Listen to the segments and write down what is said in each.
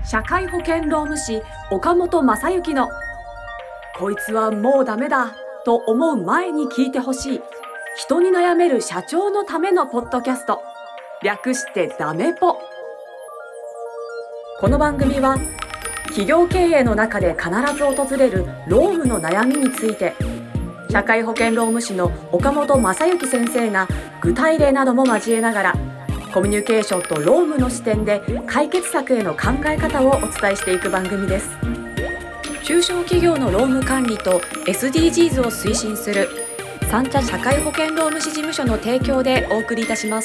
社会保険労務士岡本正幸のこいつはもうダメだと思う前に聞いてほしい人に悩める社長のためのポッドキャスト、略してダメポ。この番組は企業経営の中で必ず訪れる労務の悩みについて、社会保険労務士の岡本正幸先生が具体例なども交えながらコミュニケーションと労務の視点で解決策への考え方をお伝えしていく番組です。中小企業の労務管理と SDGs を推進する三茶社会保険労務士事務所の提供でお送りいたします。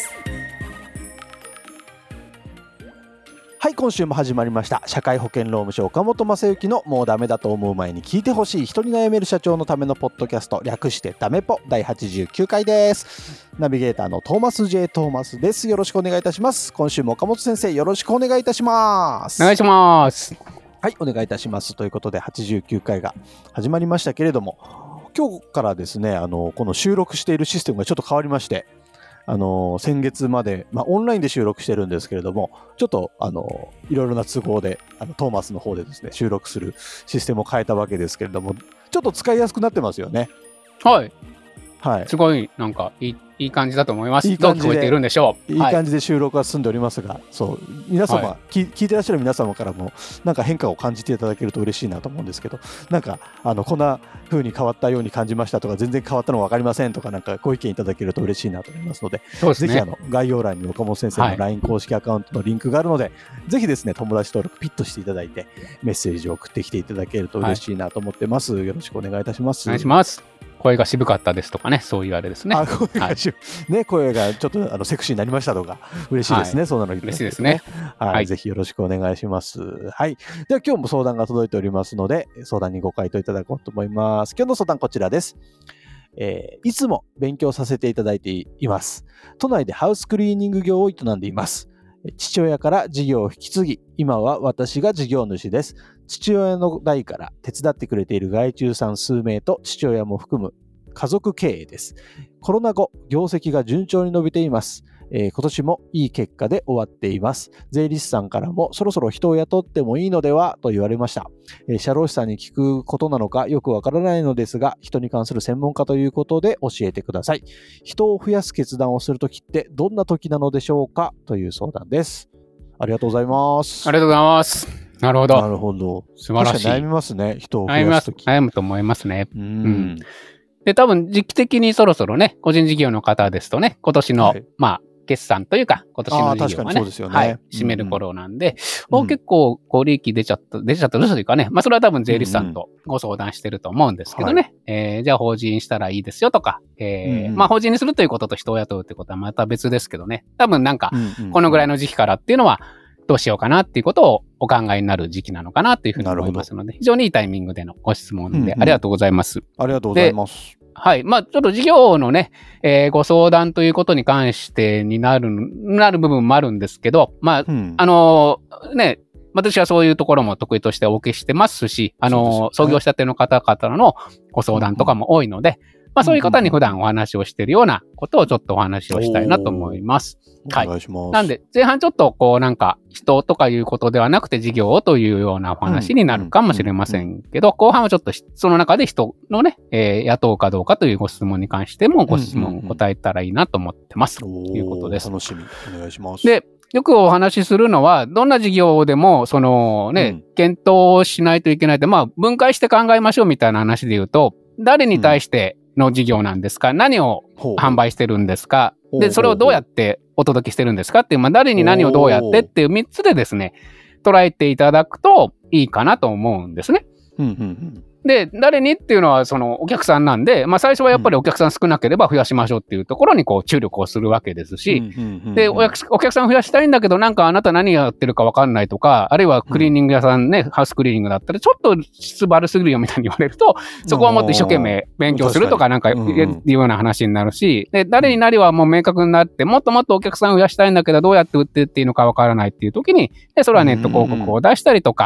はい、今週も始まりました社会保険労務士岡本正幸のもうダメだと思う前に聞いてほしい人に悩める社長のためのポッドキャスト、略してダメポ第89回です。ナビゲーターのトーマス J トーマスです。よろしくお願いいたします。今週も岡本先生よろしくお願いいたします。 お願いします。 はい、お願いいたします。ということで89回が始まりましたけれども、今日からですね、この収録しているシステムがちょっと変わりまして、先月まで、オンラインで収録してるんですけれども、ちょっといろいろな都合でトーマスの方でですね収録するシステムを変えたわけですけれども、ちょっと使いやすくなってますよね。 はい、 はい、 すごいなんかいい感じだと思います。 いい感じでどう聞こえているんでしょう。 いい感じで収録が進んでおりますが、そう皆様、聞いてらっしゃる皆様からもなんか変化を感じていただけると嬉しいなと思うんですけど、なんかこんな風に変わったように感じましたとか、全然変わったの分かりませんとか、なんかご意見いただけると嬉しいなと思いますので、 そうですね、 ぜひ概要欄に岡本先生の LINE 公式アカウントのリンクがあるので、ぜひですね友達登録ピッとしていただいてメッセージを送ってきていただけると嬉しいなと思ってます。よろしくお願いいたします。 お願いします。声が渋かったですとかね、そういうあれですね。 声がちょっとセクシーになりましたとか嬉しいですね。そうなの嬉しいですね。 はい、ぜひよろしくお願いします。はい。では今日も相談が届いておりますので、相談にご回答いただこうと思います。今日の相談こちらです。いつも勉強させていただいています。都内でハウスクリーニング業を営んでいます。父親から事業を引き継ぎ、今は私が事業主です。父親の代から手伝ってくれている外注さん数名と父親も含む家族経営です。コロナ後、業績が順調に伸びています。今年もいい結果で終わっています。税理士さんからもそろそろ人を雇ってもいいのではと言われました。社労士さんに聞くことなのかよくわからないのですが、人に関する専門家ということで教えてください。人を増やす決断をするときってどんなときなのでしょうかという相談です。ありがとうございます。 ありがとうございます。なるほど。 なるほど。 素晴らしい。 確かに悩みますね。人を増やすとき。 悩むと思いますね。で、多分時期的にそろそろね、個人事業の方ですとね、今年の、決算というか、今年の事業がね、締める頃なんで、結構、利益出ちゃったというかね、それは多分税理士さんとご相談してると思うんですけどね、じゃあ法人したらいいですよとか、法人にするということと人を雇うってことはまた別ですけどね、多分なんか、このぐらいの時期からっていうのは、どうしようかなっていうことをお考えになる時期なのかなっていうふうに思いますので、非常にいいタイミングでのご質問でありがとうございます。 ありがとうございます。 はい。ちょっと事業のね、ご相談ということに関してになる部分もあるんですけど、ね、私はそういうところも得意としてお受けしてますし、創業したての方々のご相談とかも多いので、そういう方に普段お話をしているようなことをちょっとお話をしたいなと思います。 はい。お願いします。 なんで、前半ちょっとなんか人とかいうことではなくて事業というようなお話になるかもしれませんけど、後半はちょっとその中で人のね、雇うかどうかというご質問に関してもご質問答えたらいいなと思ってます。ということです。 楽しみ。お願いします。 で、よくお話しするのは、どんな事業でも、検討しないといけないって、分解して考えましょうみたいな話で言うと、誰に対しての事業なんですか、何を販売してるんですか、で、それをどうやってお届けしてるんですかっていう、誰に何をどうやってっていう3つでですね、捉えていただくといいかなと思うんですね。で、誰にっていうのはそのお客さんなんで、最初はやっぱりお客さん少なければ増やしましょうっていうところに注力をするわけですし、で、お客さん増やしたいんだけど、なんかあなた何やってるかわかんないとか、あるいはクリーニング屋さんね、ハウスクリーニングだったらちょっと質悪すぎるよみたいに言われると、そこはもっと一生懸命勉強するとかなんかいうような話になるし、で、誰になりはもう明確になって、もっともっとお客さん増やしたいんだけど、どうやって売ってっていいのかわからないっていう時に、で、それはネット広告を出したりとか、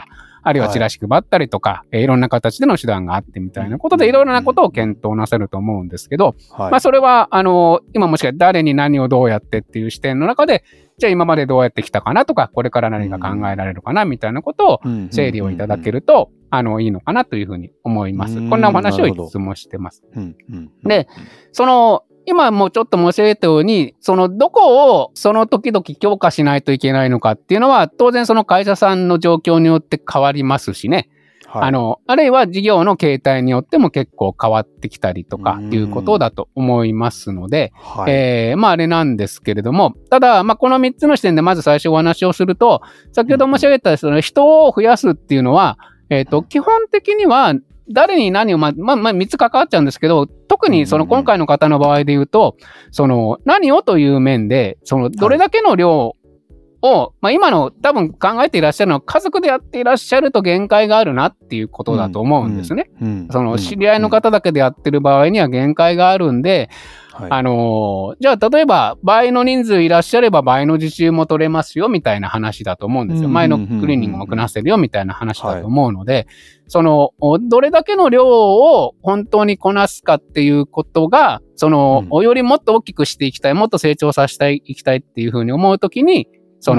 あるいはチラシ配ったりとか、いろんな形での手段があってみたいなことで、いろいろなことを検討なさると思うんですけど、 はい。 まあそれは、今もしかして誰に何をどうやってっていう視点の中で、じゃあ今までどうやってきたかなとか、これから何が考えられるかなみたいなことを整理をいただけると、いいのかなというふうに思います。こんなお話をいつもしてます。で、今もちょっと申し上げたように、どこをその時々強化しないといけないのかっていうのは、当然その会社さんの状況によって変わりますしね。はい、あるいは事業の形態によっても結構変わってきたりとかいうことだと思いますので、はい、まああれなんですけれども、ただ、まあこの3つの視点でまず最初お話をすると、先ほど申し上げた人を増やすっていうのは、基本的には誰に何を、まあ3つ関わっちゃうんですけど、特に今回の方の場合で言うと、何をという面で、どれだけの量を、まあ今の多分考えていらっしゃるのは家族でやっていらっしゃると限界があるなっていうことだと思うんですね。知り合いの方だけでやってる場合には限界があるんで、じゃあ例えば倍の人数いらっしゃれば倍の受注も取れますよみたいな話だと思うんですよ。前のクリーニングもこなせるよみたいな話だと思うので、どれだけの量を本当にこなすかっていうことが、よりもっと大きくしていきたい、もっと成長させていきたいっていうふうに思うときに、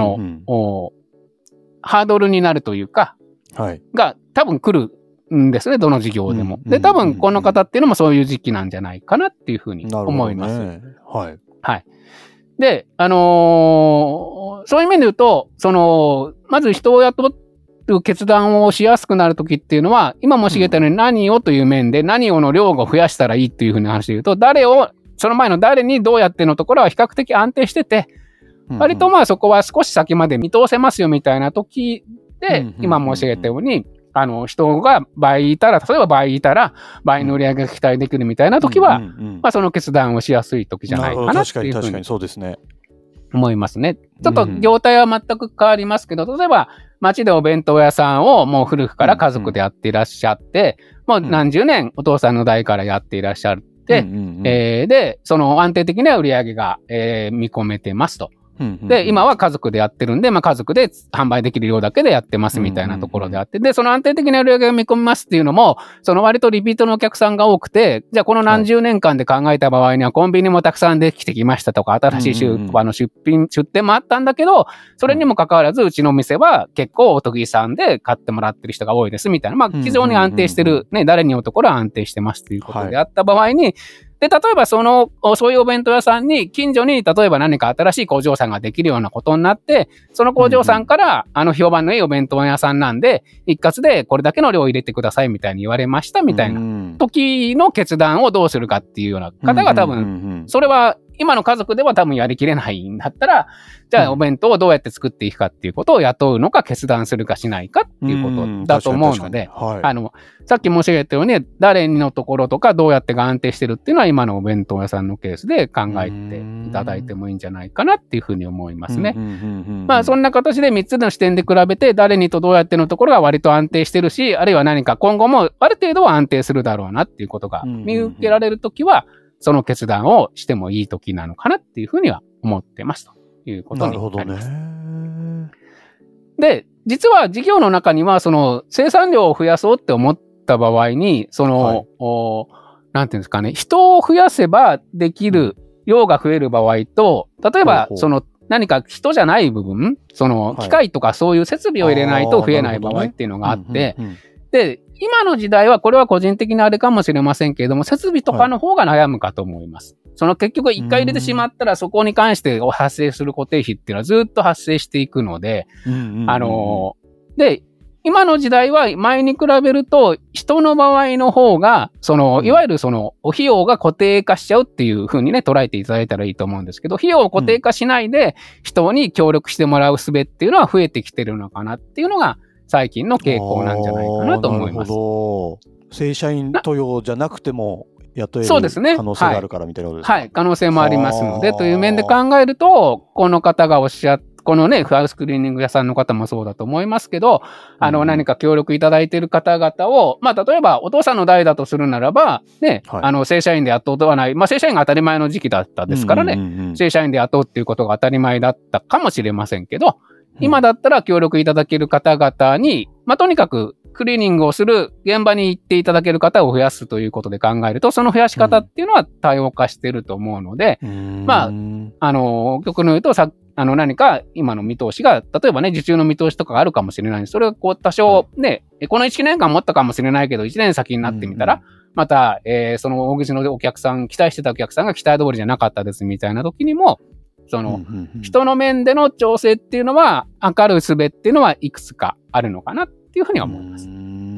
ハードルになるというか、が多分来るんですね、どの事業でも。で、多分この方っていうのもそういう時期なんじゃないかなっていうふうに思います。はい。で、そういう面で言うと、まず人を雇う決断をしやすくなるときっていうのは、今申し上げたように何をという面で何をの量を増やしたらいいっていうふうに話で言うと、その前の誰にどうやってのところは比較的安定してて、割とまあそこは少し先まで見通せますよみたいな時で、今申し上げたように、人が倍いたら、例えば倍いたら、倍の売り上げが期待できるみたいな時は、まあその決断をしやすい時じゃないかなっていうふうに思いますね。ちょっと業態は全く変わりますけど、例えば街でお弁当屋さんをもう古くから家族でやっていらっしゃって、もう何十年お父さんの代からやっていらっしゃって、で、安定的な売り上げが、見込めてますと。で、今は家族でやってるんで、まあ家族で販売できる量だけでやってますみたいなところであって、で、その安定的な売り上げが見込みますっていうのも、割とリピートのお客さんが多くて、じゃあこの何十年間で考えた場合にはコンビニもたくさんできてきましたとか、新しい出店もあったんだけど、それにもかかわらずうちの店は結構お得意さんで買ってもらってる人が多いですみたいな、まあ非常に安定してる、ね、誰に言うところは安定してますということであった場合に、で、例えばそういうお弁当屋さんに、近所に、例えば何か新しい工場さんができるようなことになって、その工場さんから、評判のいいお弁当屋さんなんで、一括でこれだけの量を入れてくださいみたいに言われましたみたいな時の決断をどうするかっていうような方が多分、それは今の家族では多分やりきれないんだったら、じゃあお弁当をどうやって作っていくかっていうことを雇うのか決断するかしないかっていうことだと思うので、さっき申し上げたように、誰のところとかどうやってが安定してるっていうのは今のお弁当屋さんのケースで考えていただいてもいいんじゃないかなっていうふうに思いますね。まあそんな形で3つの視点で比べて誰にとどうやってのところが割と安定してるし、あるいは何か今後もある程度は安定するだろうなっていうことが見受けられるときは、その決断をしてもいい時なのかなっていうふうには思ってますということになります。で、実は事業の中には生産量を増やそうって思った場合に、なんていうんですかね、人を増やせばできる量が増える場合と、例えば何か人じゃない部分、機械とかそういう設備を入れないと増えない場合っていうのがあって、で、今の時代はこれは個人的なあれかもしれませんけれども、設備とかの方が悩むかと思います。結局一回入れてしまったらそこに関して発生する固定費っていうのはずっと発生していくので、で、今の時代は前に比べると人の場合の方が、いわゆるお費用が固定化しちゃうっていう風にね、捉えていただいたらいいと思うんですけど、費用を固定化しないで人に協力してもらう術っていうのは増えてきてるのかなっていうのが、最近の傾向なんじゃないかなと思います。 正社員登用じゃなくても雇える可能性があるからみたいなことですか？はい、 可能性もありますので、という面で考えると、この方がこのね、ハウスクリーニング屋さんの方もそうだと思いますけど、何か協力いただいている方々を、まあ、例えばお父さんの代だとするならば、ね、正社員で雇うとはない、まあ、正社員が当たり前の時期だったですからね、正社員で雇うっていうことが当たり前だったかもしれませんけど、 今だったら協力いただける方々に、とにかくクリーニングをする現場に行っていただける方を増やすということで考えると、その増やし方っていうのは多様化してると思うので、極の言うと何か今の見通しが、例えばね、受注の見通しとかがあるかもしれないんです。それが多少ね、この1年間持ったかもしれないけど、1年先になってみたら、また、その大口のお客さん、期待してたお客さんが期待通りじゃなかったですみたいな時にも、人の面での調整っていうのは、明るい術っていうのはいくつかあるのかなっていうふうには思います。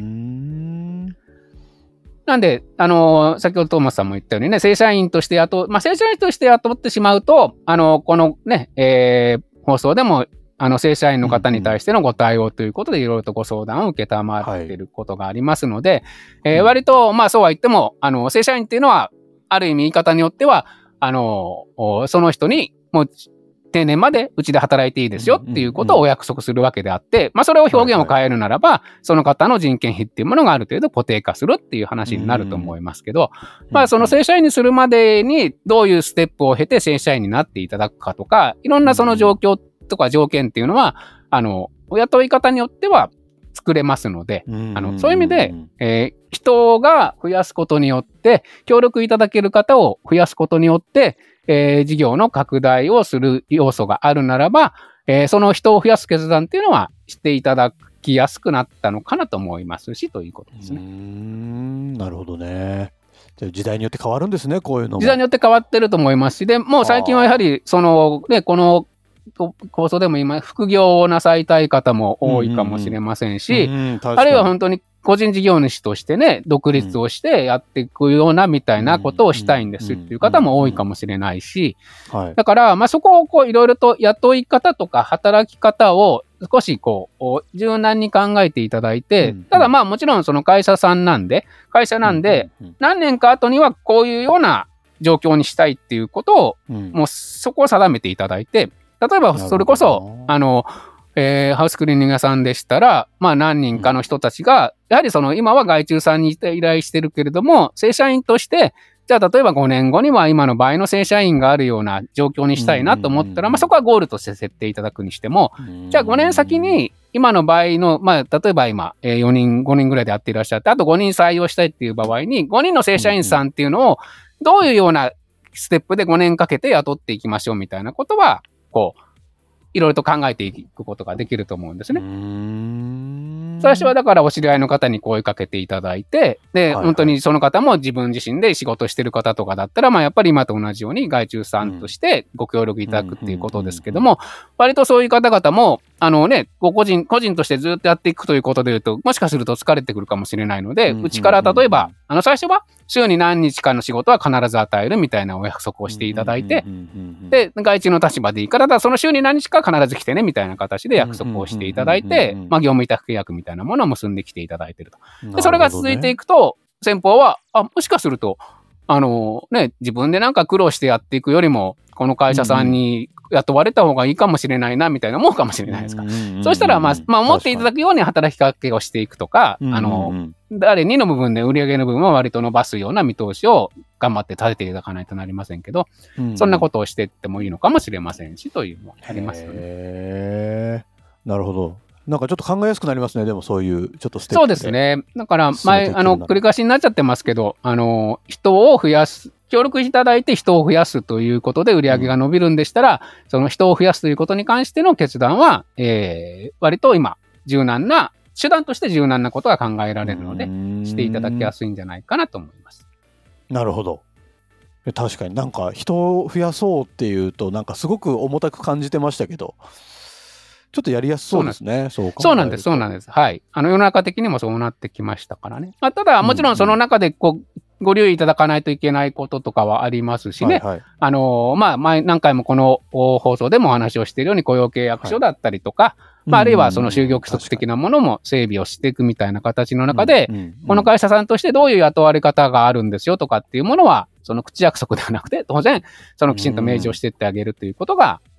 なんで、先ほどトーマスさんも言ったようにね、正社員として正社員として雇ってしまうと、このね、放送でも、正社員の方に対してのご対応ということで、いろいろとご相談を受けたまっていることがありますので、割と、そうは言っても、正社員っていうのは、ある意味言い方によっては、その人に、もう、定年までうちで働いていいですよっていうことをお約束するわけであって、それを表現を変えるならば、その方の人件費っていうものがある程度固定化するっていう話になると思いますけど、その正社員にするまでにどういうステップを経て正社員になっていただくかとか、いろんなその状況とか条件っていうのは、お雇い方によっては作れますので、そういう意味で、人が増やすことによって、協力いただける方を増やすことによって、事業の拡大をする要素があるならば、その人を増やす決断っていうのはしていただきやすくなったのかなと思いますし、ということですね。 なるほどね。じゃあ時代によって変わるんですね、こういうのも。 時代によって変わってると思いますし、でもう最近はやはり、この放送でも今、副業をなさいたい方も多いかもしれませんし、あるいは本当に個人事業主としてね、独立をしてやっていくようなみたいなことをしたいんですっていう方も多いかもしれないし、だから、そこをいろいろと雇い方とか働き方を少し柔軟に考えていただいて、ただもちろんその会社なんで、何年か後にはこういうような状況にしたいっていうことを、もうそこを定めていただいて、例えばそれこそ、ハウスクリーニング屋さんでしたら、何人かの人たちが、やはり今は外注さんに依頼してるけれども、正社員として、じゃあ例えば5年後には今の倍の正社員があるような状況にしたいなと思ったら、そこはゴールとして設定いただくにしても、じゃあ5年先に今の倍の、例えば今、5人ぐらいでやっていらっしゃって、あと5人採用したいっていう場合に、5人の正社員さんっていうのを、どういうようなステップで5年かけて雇っていきましょうみたいなことは、いろいろと考えていくことができると思うんですね。最初はだからお知り合いの方に声かけていただいて、で、本当にその方も自分自身で仕事してる方とかだったら、やっぱり今と同じように外注さんとしてご協力いただくっていうことですけども、割とそういう方々も、個人としてずっとやっていくということでいうと、もしかすると疲れてくるかもしれないので、うちから例えば、最初は週に何日かの仕事は必ず与えるみたいなお約束をしていただいて、で、外注の立場でいいから、その週に何日か必ず来てねみたいな形で約束をしていただいて、業務委託契約みたいなものを結んできていただいていると。で、それが続いていくと、先方は、もしかすると、自分でなんか苦労してやっていくよりも、この会社さんに雇われた方がいいかもしれないな、みたいな思うかもしれないですから。そうしたら、思っていただくように働きかけをしていくとか、誰にの部分で売上の部分は割と伸ばすような見通しを頑張って立てていただかないとなりませんけど、そんなことをしていってもいいのかもしれませんし、というのもありますよね。 なるほど。なんかちょっと考えやすくなりますね。でもそういうちょっとステップで。 そうですね。だから繰り返しになっちゃってますけど、人を増やす、協力いただいて人を増やすということで売り上げが伸びるんでしたら、その人を増やすということに関しての決断は、割と今手段として柔軟なことが考えられるので、していただきやすいんじゃないかなと思います。 なるほど。確かになんか人を増やそうっていうとなんかすごく重たく感じてましたけど、ちょっとやりやすそうですね。 そうなんです。はい。世の中的にもそうなってきましたからね。ただ、もちろんその中でご留意いただかないといけないこととかはありますしね。何回もこの放送でもお話をしているように雇用契約書だったりとか、あるいはその就業規則的なものも整備をしていくみたいな形の中で、この会社さんとしてどういう雇われ方があるんですよとかっていうものは、その口約束ではなくて、当然、そのきちんと明示をしていってあげるということが、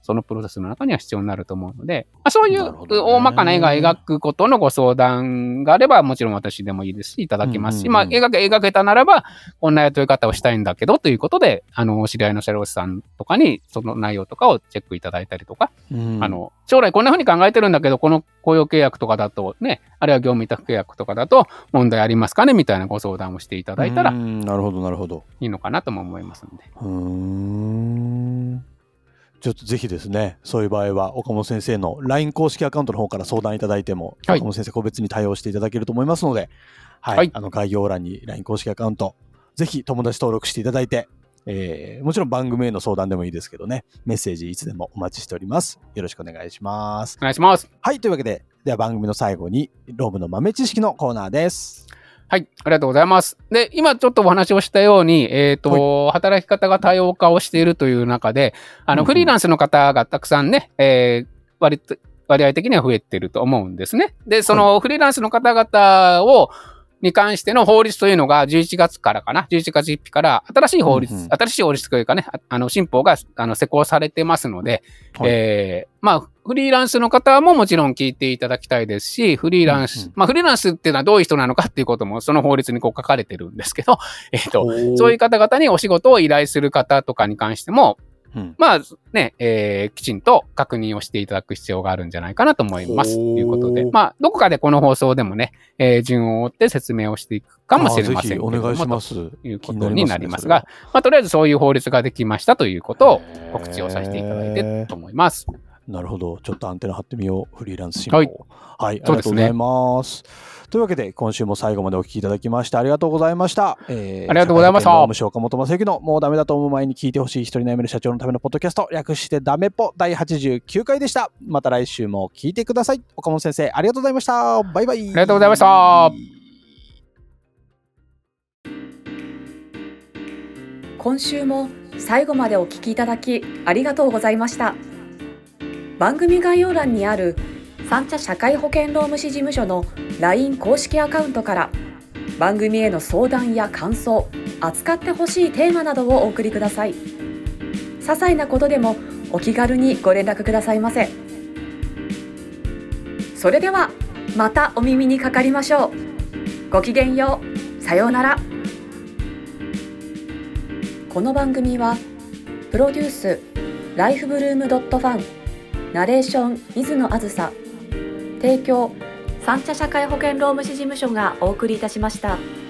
そのプロセスの中には必要になると思うので、そういうなるほどね大まかな絵が描くことのご相談があれば、もちろん私でもいいですし、いただきますし、描けたならば、こんな雇い方をしたいんだけど、ということで、お知り合いの社労士さんとかに、その内容とかをチェックいただいたりとか、将来こんな風に考えてるんだけど、この雇用契約とかだとね、あるいは業務委託契約とかだと問題ありますかねみたいなご相談をしていただいたら、 なるほど、なるほど。 いいのかなとも思いますので。 ちょっとぜひですね、そういう場合は岡本先生の LINE 公式アカウントの方から相談いただいても、 はい、 岡本先生個別に対応していただけると思いますので、はい、 はい、 概要欄に LINE 公式アカウント、ぜひ友達登録していただいて、もちろん番組への相談でもいいですけどね、メッセージいつでもお待ちしております。よろしくお願いします。 お願いします。 はい、というわけで、では番組の最後にロームの豆知識のコーナーです。 はい、ありがとうございます。で、今ちょっとお話をしたように、働き方が多様化をしているという中で、フリーランスの方がたくさんね、割合的には増えていると思うんですね。で、そのフリーランスの方々に関しての法律というのが11月からかな、11月1日から新しい法律というかね、新法が施行されてますので、フリーランスの方ももちろん聞いていただきたいですし、フリーランスっていうのはどういう人なのかっていうこともその法律に書かれてるんですけど、そういう方々にお仕事を依頼する方とかに関しても、きちんと確認をしていただく必要があるんじゃないかなと思います。ということで、どこかでこの放送でもね、順を追って説明をしていくかもしれませんけれども、 ぜひお願いします。 ということになりますが、とりあえずそういう法律ができましたということを告知をさせていただいてと思います。 なるほど。ちょっとアンテナ張ってみよう。フリーランス新法。はい、ありがとうございます。というわけで、今週も最後までお聞きいただきましてありがとうございました。 ありがとうございました。 労務省岡本正幸のもうダメだと思う前に聞いてほしい一人悩める社長のためのポッドキャスト、略してダメポ第89回でした。また来週も聞いてください。岡本先生、ありがとうございました。バイバイ。 ありがとうございました。 今週も最後までお聞きいただきありがとうございました。番組概要欄にある三茶社会保険労務士事務所の LINE 公式アカウントから番組への相談や感想、扱ってほしいテーマなどをお送りください。些細なことでもお気軽にご連絡くださいませ。それではまたお耳にかかりましょう。ごきげんよう。さようなら。この番組はプロデュースライフブルームドットファン、ナレーション水野あずさ、提供三茶社会保険労務士事務所がお送りいたしました。